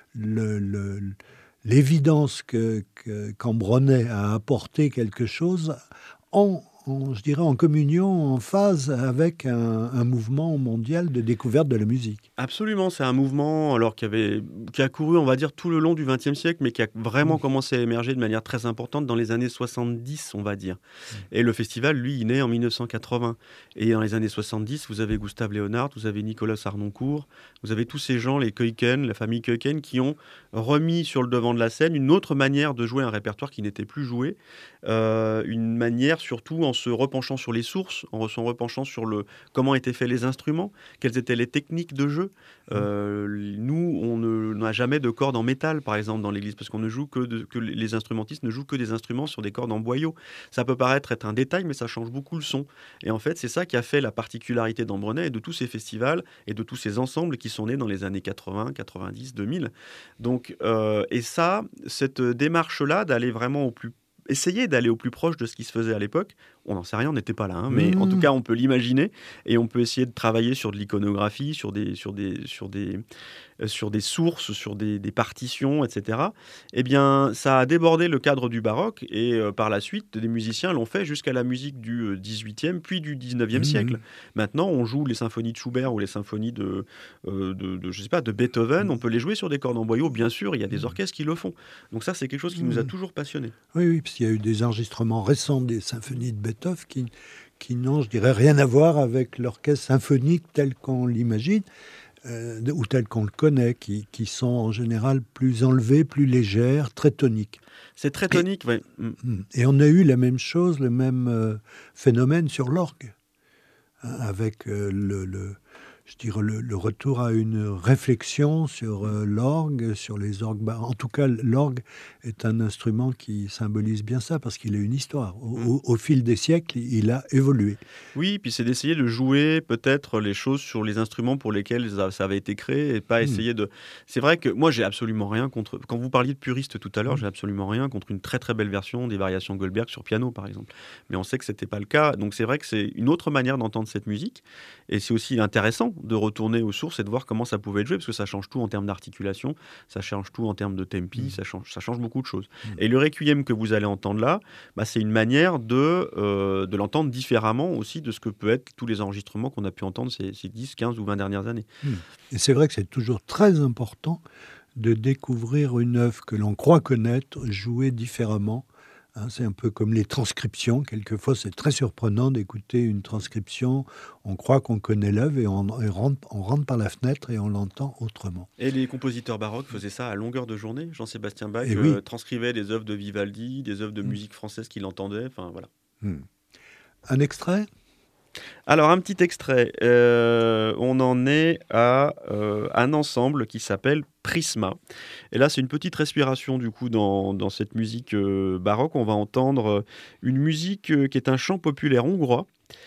le, le, l'évidence que, que, qu'Ambronay a apporté quelque chose en, en, je dirais, en communion, en phase avec un, un mouvement mondial de découverte de la musique. Absolument, c'est un mouvement alors qui avait qui a couru, on va dire, tout le long du vingtième siècle, mais qui a vraiment Mmh. commencé à émerger de manière très importante dans les années soixante-dix, on va dire. Mmh. Et le festival, lui, il naît en mille neuf cent quatre-vingts. Et dans les années soixante-dix, vous avez Gustave Léonard, vous avez Nicolas Harnoncourt, vous avez tous ces gens, les Keuken, la famille Keuken, qui ont remis sur le devant de la scène une autre manière de jouer un répertoire qui n'était plus joué, euh, une manière surtout en se repenchant sur les sources, en se repenchant sur le comment étaient faits les instruments, quelles étaient les techniques de jeu. Euh, nous, on ne- n'a jamais de cordes en métal, par exemple, dans l'église, parce qu'on ne joue que, de- que les instrumentistes ne jouent que des instruments sur des cordes en boyau. Ça peut paraître être un détail, mais ça change beaucoup le son. Et en fait, c'est ça qui a fait la particularité d'Ambrenet et de tous ces festivals et de tous ces ensembles qui sont nés dans les années quatre-vingts, quatre-vingt-dix, deux mille. Donc, euh, et ça, cette démarche-là d'aller vraiment au plus essayer d'aller au plus proche de ce qui se faisait à l'époque. On n'en sait rien, on n'était pas là, hein, mais en tout Mmh. cas, on peut l'imaginer et on peut essayer de travailler sur de l'iconographie, sur des, sur des, sur des, euh, sur des sources, sur des, des partitions, et cetera. Eh bien, ça a débordé le cadre du baroque et euh, par la suite, des musiciens l'ont fait jusqu'à la musique du euh, dix-huitième puis du dix-neuvième Mmh. siècle. Maintenant, on joue les symphonies de Schubert ou les symphonies de, euh, de, de, je sais pas, de Beethoven. On peut les jouer sur des cordes en boyau, bien sûr. Il y a des orchestres qui le font. Donc ça, c'est quelque chose qui nous a Mmh. toujours passionnés. Oui, oui, parce qu'il y a eu des enregistrements récents des symphonies de Beethoven qui, qui n'ont, je dirais, rien à voir avec l'orchestre symphonique tel qu'on l'imagine, euh, ou tel qu'on le connaît, qui, qui sont en général plus enlevées, plus légères, très toniques. C'est très Et, tonique, ouais. Mm. et on a eu la même chose, le même euh, phénomène sur l'orgue, hein, avec euh, le, le, je dirais le, le retour à une réflexion sur euh, l'orgue, sur les orgues. Bah, en tout cas, l'orgue est un instrument qui symbolise bien ça, parce qu'il a une histoire. Au, Mm. au, au fil des siècles, il a évolué. Oui, puis c'est d'essayer de jouer peut-être les choses sur les instruments pour lesquels ça, ça avait été créé et pas Mmh. essayer de... C'est vrai que moi, j'ai absolument rien contre... Quand vous parliez de puriste tout à l'heure, Mmh. j'ai absolument rien contre une très très belle version des variations Goldberg sur piano, par exemple. Mais on sait que c'était pas le cas. Donc c'est vrai que c'est une autre manière d'entendre cette musique. Et c'est aussi intéressant de retourner aux sources et de voir comment ça pouvait être joué, parce que ça change tout en termes d'articulation, ça change tout en termes de tempi, Mmh. ça, change, ça change beaucoup de choses. Mmh. Et le requiem que vous allez entendre là, bah, c'est une manière de, euh, de l'entendre différemment aussi de ce que peut être tous les enregistrements qu'on a pu entendre ces, ces dix, quinze ou vingt dernières années. Mmh. Et c'est vrai que c'est toujours très important de découvrir une œuvre que l'on croit connaître, jouée différemment. Hein, c'est un peu comme les transcriptions. Quelquefois, c'est très surprenant d'écouter une transcription. On croit qu'on connaît l'œuvre et on, et rentre, on rentre par la fenêtre et on l'entend autrement. Et les compositeurs baroques faisaient ça à longueur de journée. Jean-Sébastien Bach Et euh, oui. transcrivait des œuvres de Vivaldi, des œuvres de Mmh. musique française qu'il entendait. Enfin, voilà. Mmh. Un extrait ? Alors, un petit extrait. Euh, on en est à euh, un ensemble qui s'appelle Prisma. Et là, c'est une petite respiration, du coup, dans, dans cette musique euh, baroque. On va entendre une musique euh, qui est un chant populaire hongrois,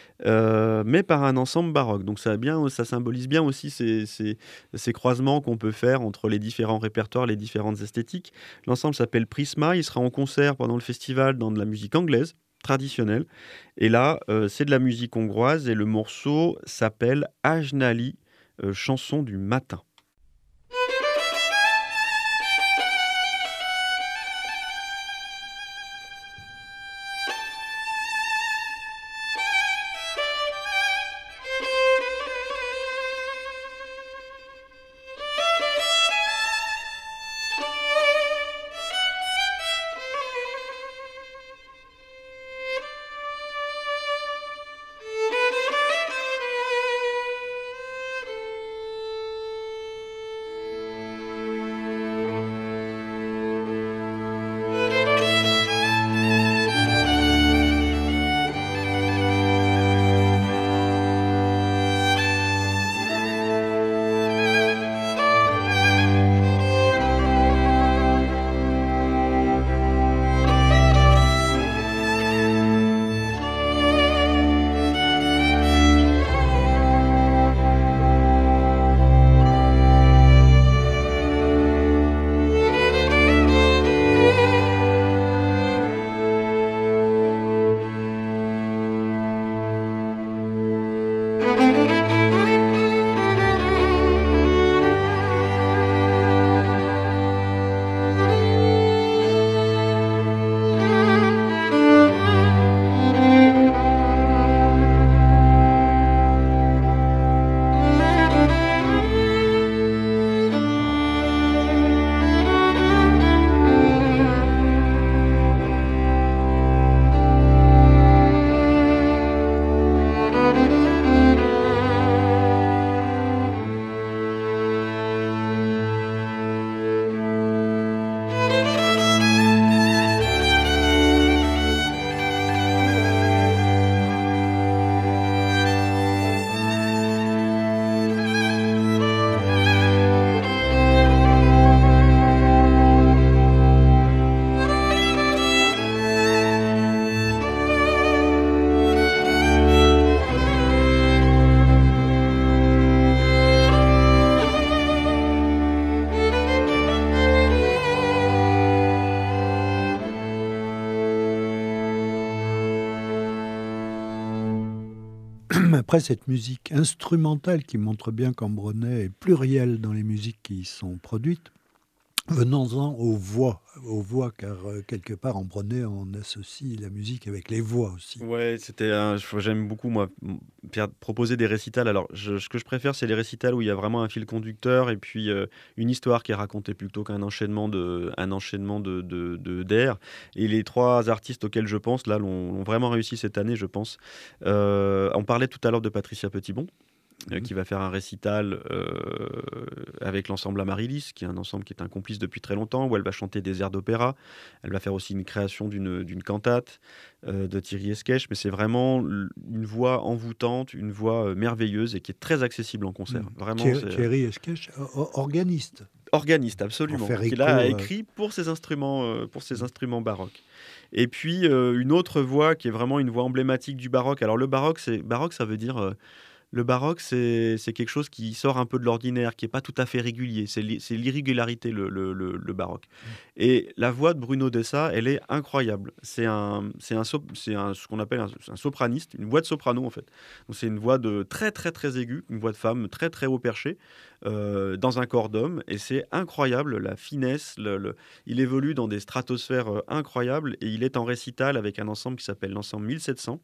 euh, mais par un ensemble baroque. Donc, ça, a bien, ça symbolise bien aussi ces, ces, ces croisements qu'on peut faire entre les différents répertoires, les différentes esthétiques. L'ensemble s'appelle Prisma. Il sera en concert pendant le festival dans de la musique anglaise traditionnelle. Et là, euh, c'est de la musique hongroise et le morceau s'appelle Ajnali, euh, chanson du matin. après cette musique instrumentale qui montre bien qu'Ambronay est pluriel dans les musiques qui sont produites, venons-en aux voix, aux voix, car euh, quelque part, Ambronay, on associe la musique avec les voix aussi. Ouais, c'était un- j'aime beaucoup, moi, m- faire- proposer des récitals. Alors, je- ce que je préfère, c'est les récitals où il y a vraiment un fil conducteur et puis euh, une histoire qui est racontée plutôt qu'un enchaînement de, un enchaînement de, de, de- d'air. Et les trois artistes auxquels je pense, là, l'ont l'ont vraiment réussi cette année, je pense. Euh, on parlait tout à l'heure de Patricia Petitbon, euh, Mhm. qui va faire un récital euh, avec l'ensemble Amaryllis, qui est un ensemble qui est un complice depuis très longtemps, où elle va chanter des airs d'opéra. Elle va faire aussi une création d'une d'une cantate euh, de Thierry Esquèche, mais c'est vraiment l- une voix envoûtante, une voix euh, merveilleuse et qui est très accessible en concert. Mhm. Vraiment, Thierry, c'est euh, Thierry Esquèche, o- o- organiste, organiste, pour absolument, faire qu'il a écho. euh, écrit pour ses instruments, euh, pour ses Mhm. instruments baroques. Et puis euh, une autre voix qui est vraiment une voix emblématique du baroque. Alors le baroque, c'est baroque, ça veut dire euh, le baroque, c'est c'est quelque chose qui sort un peu de l'ordinaire, qui est pas tout à fait régulier. C'est l'i- c'est l'irrégularité, le, le- le- le baroque. Et la voix de Bruno Dessa, elle est incroyable. C'est un, c'est un, sop- c'est un- ce qu'on appelle un, un sopraniste, une voix de soprano en fait. Donc c'est une voix de très très très aiguë, une voix de femme très très haut perché, euh, dans un corps d'homme. Et c'est incroyable, la finesse. Le, le- il évolue dans des stratosphères euh, incroyables et il est en récital avec un ensemble qui s'appelle l'ensemble mille sept cents.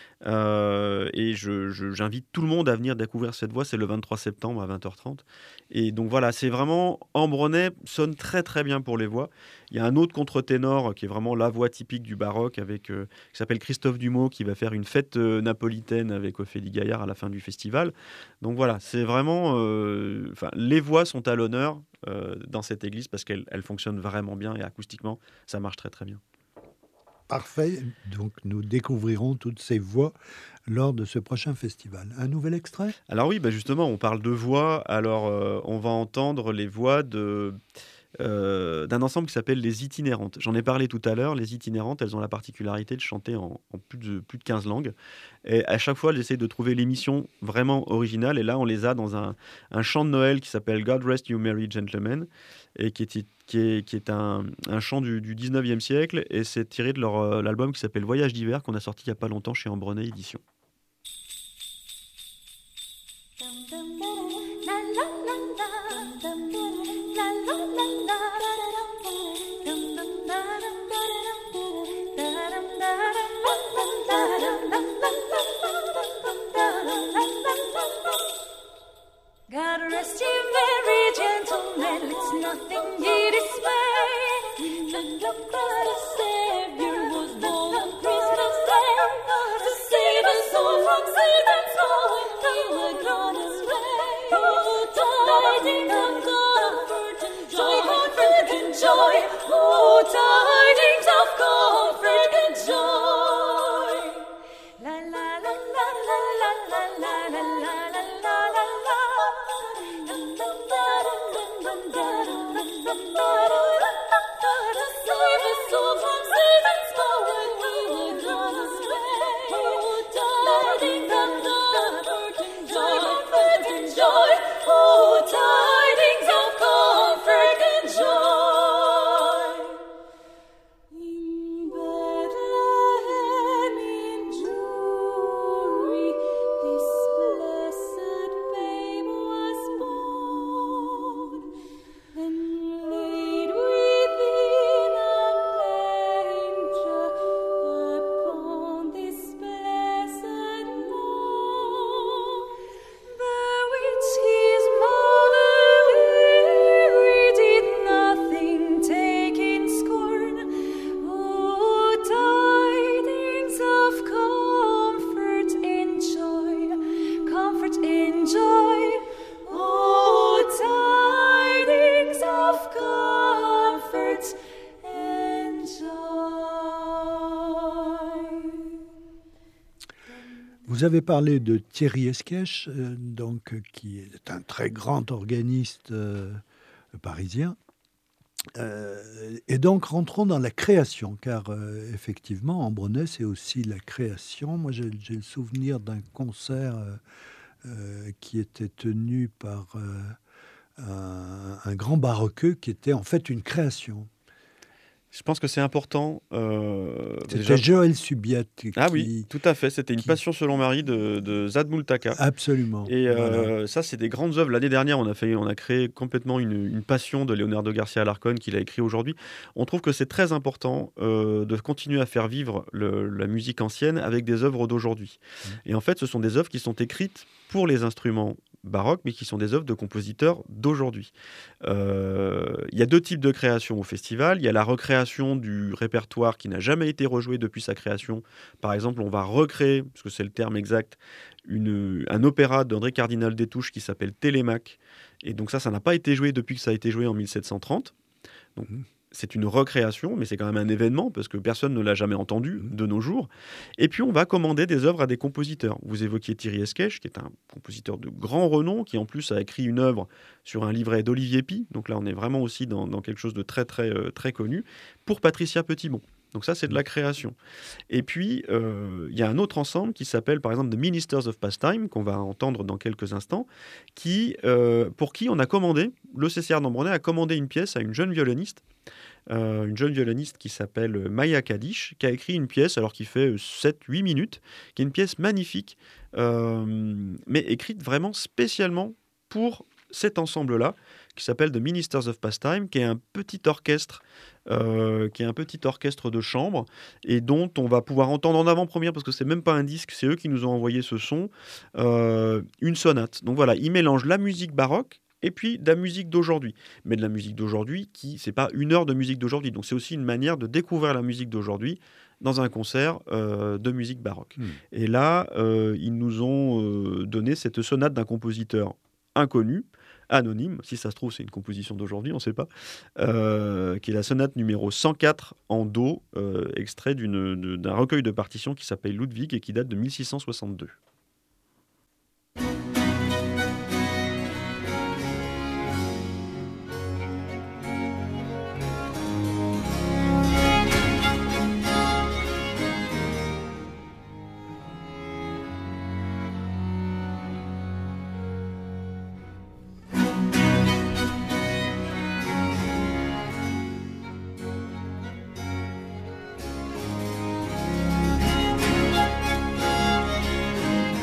Euh, et je- je- j'invite tout le monde à venir découvrir cette voix. C'est le vingt-trois septembre à vingt heures trente. Et donc voilà, c'est vraiment Ambronay sonne très très bien pour les voix. Il y a un autre contre-ténor qui est vraiment la voix typique du baroque, avec euh, qui s'appelle Christophe Dumaux, qui va faire une fête euh, napolitaine avec Ophélie Gaillard à la fin du festival. Donc voilà, c'est vraiment, euh, enfin, les voix sont à l'honneur euh, dans cette église parce qu'elles elles fonctionnent vraiment bien et acoustiquement, ça marche très très bien. Parfait. Donc, nous découvrirons toutes ces voix lors de ce prochain festival. Un nouvel extrait? Alors oui, bah justement, on parle de voix. Alors, euh, on va entendre les voix de, euh, d'un ensemble qui s'appelle les Itinérantes. J'en ai parlé tout à l'heure. Les Itinérantes, elles ont la particularité de chanter en, en plus de, plus de quinze langues. Et à chaque fois, elles essayent de trouver l'émission vraiment originale. Et là, on les a dans un, un chant de Noël qui s'appelle God Rest You Merry Gentlemen, et qui est, qui est, qui est un, un chant du, du dix-neuvième siècle. Et c'est tiré de leur euh, l'album qui s'appelle Voyage d'hiver, qu'on a sorti il n'y a pas longtemps chez Ambronay Édition. God rest you, merry gentlemen, it's nothing ye dismay. Look up Christ the Savior was born on Christmas Day to save us all from sin and sorrow. He would run us away. Oh, tidings of comfort and joy, comfort and joy. Oh, tidings of comfort and joy. La la la la la la la la la la la la la la. To save us all from sin and sorrow, He would run us away. Oh, tidings of comfort and joy, comfort and joy. Oh, tidings of comfort and joy. In Bethlehem, in Jewry, this blessed babe was born, and laid within a manger upon this blessed morn. The which his mother Mary did nothing take in scorn. Oh, tidings of comfort and joy, comfort and joy. Oh, tidings of comfort and joy. Vous avez parlé de Thierry Esquèche, euh, donc, euh, qui est un très grand organiste euh, parisien. Euh, et donc, rentrons dans la création, car euh, effectivement, Ambronay, c'est aussi la création. Moi, j'ai j'ai le souvenir d'un concert euh, euh, qui était tenu par euh, un, un grand baroqueux qui était en fait une création. Je pense que c'est important. euh, C'était déjà- Joël Subiat qui... Ah oui, tout à fait. C'était une qui- passion selon Marie de, de Zad Multaka. Absolument. Et euh, Voilà. ça, c'est des grandes œuvres. L'année dernière, on a, fait, on a créé complètement une, une passion de Leonardo Garcia Alarcón qu'il a écrit aujourd'hui. On trouve que c'est très important euh, de continuer à faire vivre le- la musique ancienne avec des œuvres d'aujourd'hui. Mmh. Et en fait, ce sont des œuvres qui sont écrites pour les instruments baroques, mais qui sont des œuvres de compositeurs d'aujourd'hui. Euh, Il y a deux types de créations au festival. Il y a la recréation du répertoire qui n'a jamais été rejoué depuis sa création. Par exemple, on va recréer, parce que c'est le terme exact, une, un opéra d'André Cardinal Détouche qui s'appelle Télémaque. Et donc ça, ça n'a pas été joué depuis que ça a été joué en mille sept cent trente. Donc Mhm. c'est une recréation, mais c'est quand même un événement parce que personne ne l'a jamais entendu Mhm. de nos jours. Et puis on va commander des œuvres à des compositeurs. Vous évoquiez Thierry Esquèche, qui est un compositeur de grand renom, qui en plus a écrit une œuvre sur un livret d'Olivier Py. Donc là, on est vraiment aussi dans, dans quelque chose de très très euh, très connu pour Patricia Petitbon. Donc ça, c'est de la création. Et puis, euh, il y a un autre ensemble qui s'appelle, par exemple, The Ministers of Pastime, qu'on va entendre dans quelques instants, qui, euh, pour qui on a commandé, le C C R d'Ambronay a commandé une pièce à une jeune violoniste, euh, une jeune violoniste qui s'appelle Maya Kadish, qui a écrit une pièce, alors qui fait sept huit minutes, qui est une pièce magnifique, euh, mais écrite vraiment spécialement pour cet ensemble-là, qui s'appelle The Ministers of Pastime, qui est un petit orchestre, euh, qui est un petit orchestre de chambre, et dont on va pouvoir entendre en avant-première, parce que c'est même pas un disque, c'est eux qui nous ont envoyé ce son, euh, une sonate. Donc voilà, ils mélangent la musique baroque et puis de la musique d'aujourd'hui. Mais de la musique d'aujourd'hui, qui c'est pas une heure de musique d'aujourd'hui. Donc c'est aussi une manière de découvrir la musique d'aujourd'hui dans un concert euh, de musique baroque. Hmm. Et là, euh, ils nous ont euh, donné cette sonate d'un compositeur inconnu, anonyme, si ça se trouve c'est une composition d'aujourd'hui, on ne sait pas, euh, qui est la sonate numéro cent quatre en Do, euh, extrait d'une- de- d'un recueil de partitions qui s'appelle Ludwig et qui date de mille six cent soixante-deux. Thank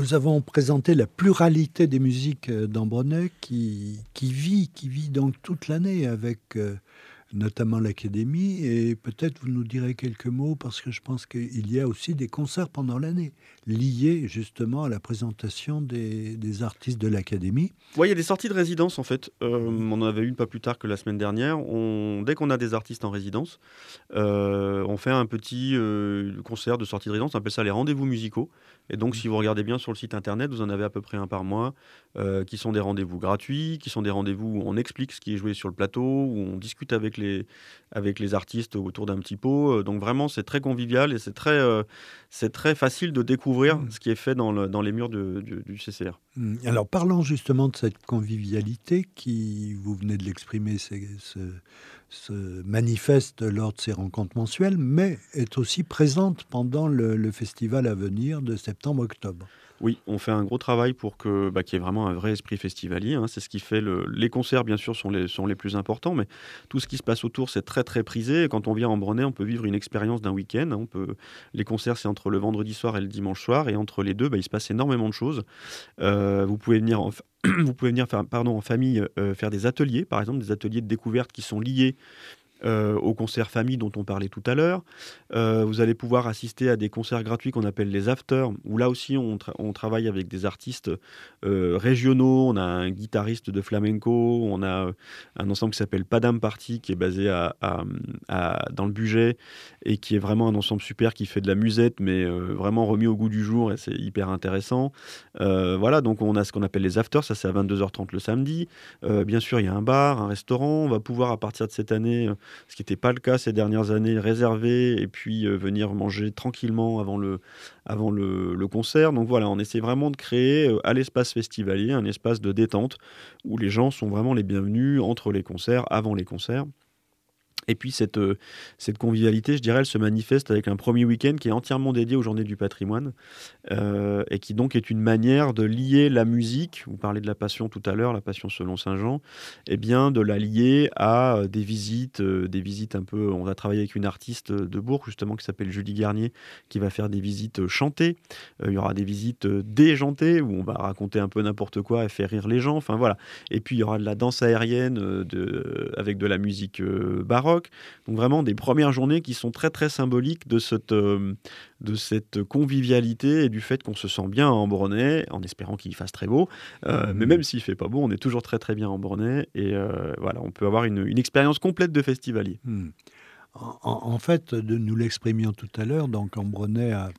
nous avons présenté la pluralité des musiques euh, d'Ambronay qui, qui vit, qui vit donc toute l'année avec euh, notamment l'Académie. Et peut-être vous nous direz quelques mots parce que je pense qu'il y a aussi des concerts pendant l'année liés justement à la présentation des, des artistes de l'Académie. Oui, il y a des sorties de résidence en fait. Euh, on en avait une pas plus tard que la semaine dernière. On, dès qu'on a des artistes en résidence, euh, on fait un petit euh, concert de sortie de résidence. On appelle ça les rendez-vous musicaux. Et donc, si vous regardez bien sur le site internet, vous en avez à peu près un par mois, euh, qui sont des rendez-vous gratuits, qui sont des rendez-vous où on explique ce qui est joué sur le plateau, où on discute avec les, avec les artistes autour d'un petit pot. Donc vraiment, c'est très convivial et c'est très, euh, c'est très facile de découvrir Mmh. ce qui est fait dans, le, dans les murs de- du, du C C R. Mmh. Alors parlons justement de cette convivialité qui, vous venez de l'exprimer, c'est- se, se manifeste lors de ces rencontres mensuelles, mais est aussi présente pendant le, le festival à venir de septembre-octobre. Oui, on fait un gros travail pour que, bah, qu'il y ait vraiment un vrai esprit festivalier, hein. C'est ce qui fait le... Les concerts, bien sûr, sont les, sont les plus importants, mais tout ce qui se passe autour, c'est très, très prisé. Et quand on vient en Ambronay, on peut vivre une expérience d'un week-end, hein. On peut... Les concerts, c'est entre le vendredi soir et le dimanche soir. Et entre les deux, bah, il se passe énormément de choses. Euh, vous pouvez venir en, fa- vous pouvez venir faire, pardon, en famille euh, faire des ateliers, par exemple, des ateliers de découverte qui sont liés euh, au concert famille dont on parlait tout à l'heure. Euh, vous allez pouvoir assister à des concerts gratuits qu'on appelle les afters, où là aussi on, tra- on travaille avec des artistes euh, régionaux. On a un guitariste de flamenco, on a euh, un ensemble qui s'appelle Padam Party, qui est basé à, à- à- dans le Bugey, et qui est vraiment un ensemble super, qui fait de la musette, mais euh, vraiment remis au goût du jour, et c'est hyper intéressant. Euh, voilà, donc on a ce qu'on appelle les afters, ça c'est à vingt-deux heures trente le samedi. Euh, bien sûr, il y a un bar, un restaurant. On va pouvoir, à partir de cette année, euh, ce qui n'était pas le cas ces dernières années, réserver et puis euh, venir manger tranquillement avant le, avant le, le concert. Donc voilà, on essaie vraiment de créer euh, à l'espace festivalier un espace de détente où les gens sont vraiment les bienvenus entre les concerts, avant les concerts. Et puis cette, euh, cette convivialité, je dirais, elle se manifeste avec un premier week-end qui est entièrement dédié aux Journées du patrimoine euh, et qui donc est une manière de lier la musique, vous parlez de la Passion tout à l'heure, la Passion selon Saint Jean, et bien de la lier à euh, des visites, euh, des visites un peu, on va travailler avec une artiste de Bourg justement qui s'appelle Julie Garnier, qui va faire des visites euh, chantées. Euh, il y aura des visites euh, déjantées où on va raconter un peu n'importe quoi et faire rire les gens, enfin voilà. Et puis il y aura de la danse aérienne euh, de, avec de la musique euh, baroque. Donc vraiment des premières journées qui sont très très symboliques de cette, euh, de cette convivialité et du fait qu'on se sent bien à Ambronay, en espérant qu'il fasse très beau. Euh, Mmh. Mais même s'il fait pas beau, on est toujours très très bien à Ambronay et euh, voilà, on peut avoir une, une expérience complète de festivalier. Hmm. En, en- en fait, de, nous l'exprimions tout à l'heure, donc Ambronay a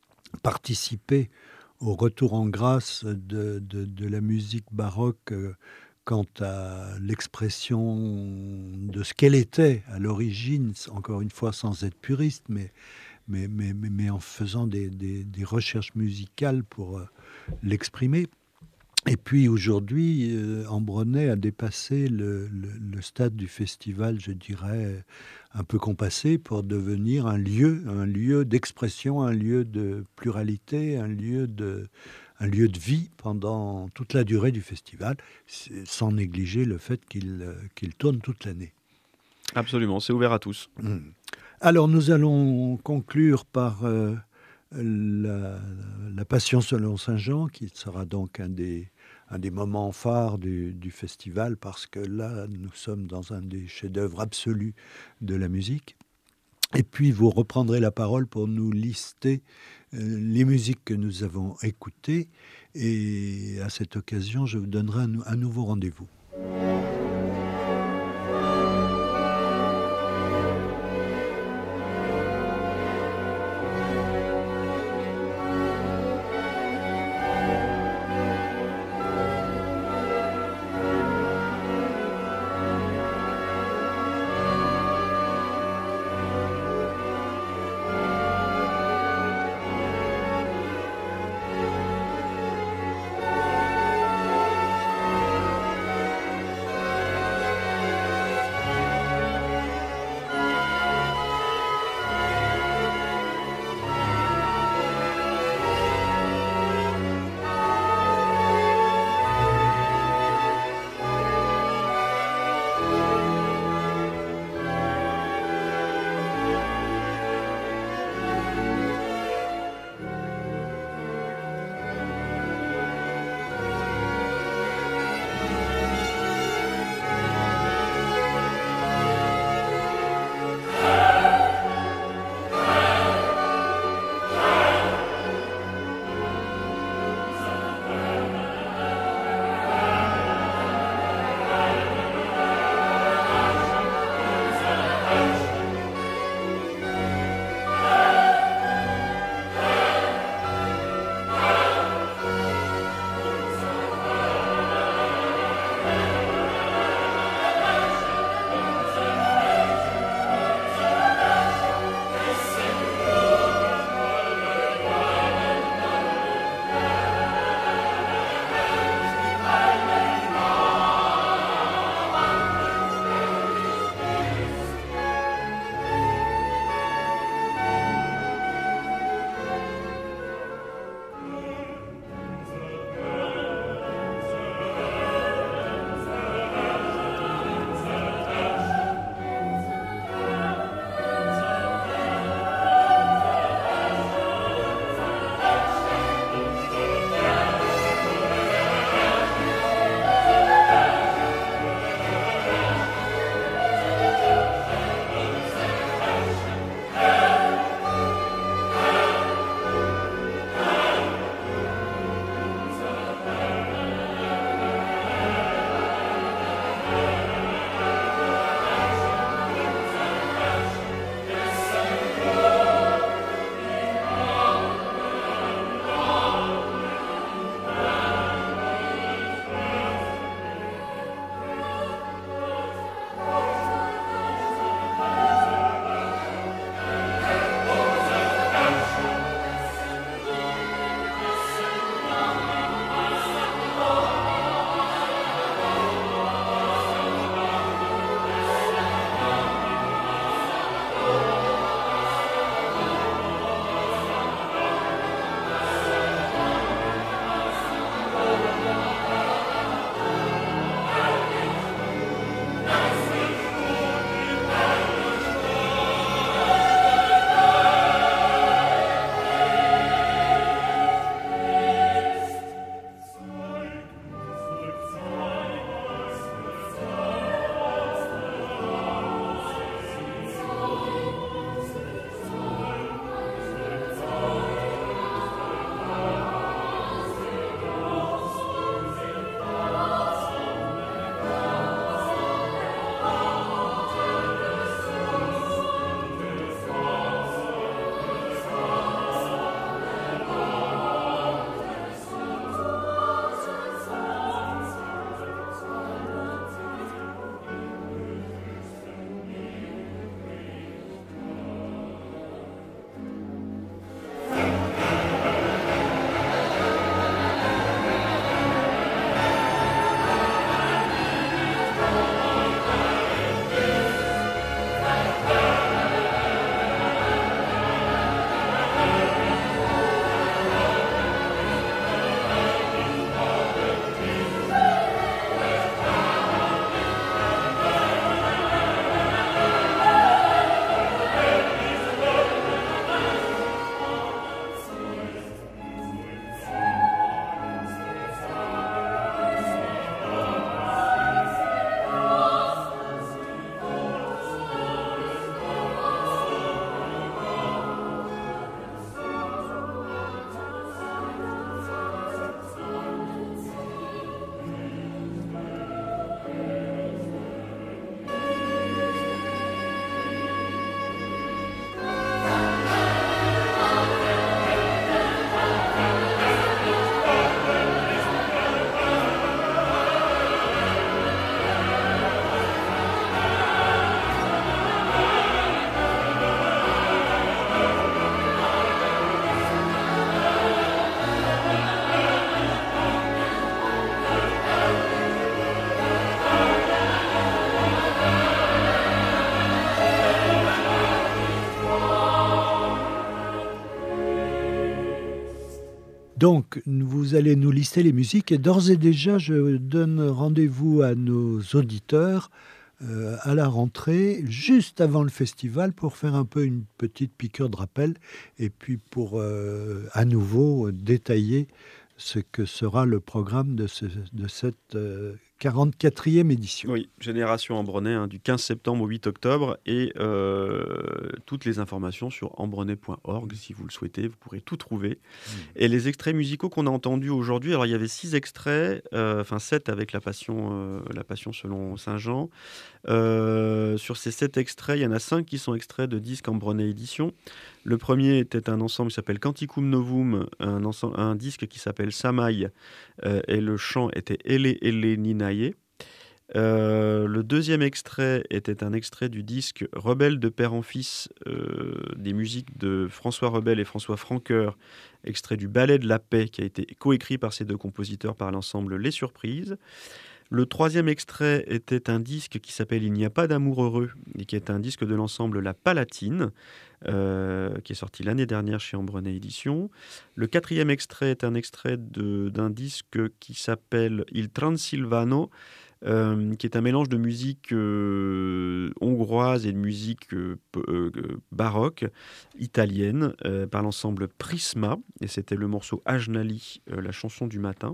participé au retour en grâce de, de- de la musique baroque euh, quant à l'expression de ce qu'elle était à l'origine, encore une fois sans être puriste, mais, mais, mais, mais- mais en faisant des, des- des recherches musicales pour euh, l'exprimer. Et puis aujourd'hui, euh, Ambronay a dépassé le, le- le stade du festival, je dirais, un peu compassé pour devenir un lieu, un lieu d'expression, un lieu de pluralité, un lieu de, un lieu de vie pendant toute la durée du festival, c'est- sans négliger le fait qu'il euh, qu'il tourne toute l'année. Absolument, c'est ouvert à tous. Mm. Alors nous allons conclure par euh, la, la Passion selon Saint Jean, qui sera donc un des, un des moments phares du, du festival, parce que là, nous sommes dans un des chefs-d'œuvre absolus de la musique. Et puis, vous reprendrez la parole pour nous lister euh, les musiques que nous avons écoutées. Et à cette occasion, je vous donnerai un, un nouveau rendez-vous. Donc, vous allez nous lister les musiques et d'ores et déjà, je donne rendez-vous à nos auditeurs euh, à la rentrée, juste avant le festival, pour faire un peu une petite piqûre de rappel et puis pour euh, à nouveau détailler ce que sera le programme de, ce, de cette euh, quarante-quatrième édition. Oui, Génération Ambronay, hein, du quinze septembre au huit octobre, et euh, toutes les informations sur ambronay point org, si vous le souhaitez, vous pourrez tout trouver. Mmh. Et les extraits musicaux qu'on a entendus aujourd'hui, alors il y avait six extraits, euh, enfin sept avec la Passion, euh, la Passion selon Saint Jean. Euh, sur ces sept extraits, il y en a cinq qui sont extraits de disques Ambronay Édition. Le premier était un ensemble qui s'appelle Canticum Novum, un, ensemble, un disque qui s'appelle Samaï, euh, et le chant était Ele Ele Ninaye. Euh, le deuxième extrait était un extrait du disque Rebelle de père en fils, euh, des musiques de François Rebelle et François Francoeur, extrait du Ballet de la Paix, qui a été coécrit par ces deux compositeurs par l'ensemble Les Surprises. Le troisième extrait était un disque qui s'appelle Il n'y a pas d'amour heureux, et qui est un disque de l'ensemble La Palatine, euh, qui est sorti l'année dernière chez Ambronay Édition. Le quatrième extrait est un extrait de, d'un disque qui s'appelle Il Transilvano, euh, qui est un mélange de musique euh, hongroise et de musique euh, euh, baroque italienne, euh, par l'ensemble Prisma, et c'était le morceau Ajnali, euh, la chanson du matin.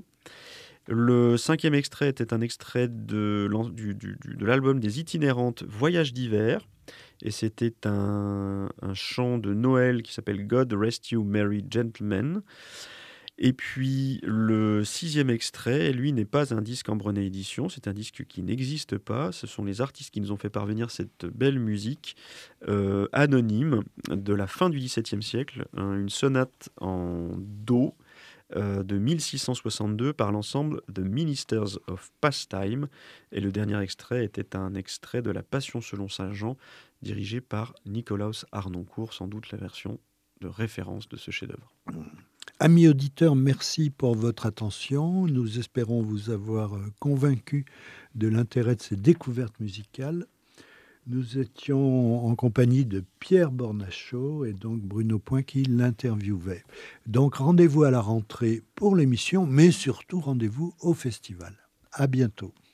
Le cinquième extrait était un extrait de, du, du, de l'album des Itinérantes Voyage d'hiver, et c'était un, un chant de Noël qui s'appelle God Rest You Merry Gentlemen. Et puis le sixième extrait, lui, n'est pas un disque Ambronay Édition, c'est un disque qui n'existe pas. Ce sont les artistes qui nous ont fait parvenir cette belle musique euh, anonyme de la fin du dix-septième siècle, hein, une sonate en do, Euh, de mille six cent soixante-deux par l'ensemble The Ministers of Pastime. Et le dernier extrait était un extrait de La Passion selon Saint Jean, dirigé par Nicolaus Harnoncourt, sans doute la version de référence de ce chef-d'œuvre. Amis auditeurs, merci pour votre attention. Nous espérons vous avoir convaincu de l'intérêt de ces découvertes musicales. Nous étions en compagnie de Pierre Bornachot et donc Bruno Point qui l'interviewait. Donc rendez-vous à la rentrée pour l'émission, mais surtout rendez-vous au festival. À bientôt.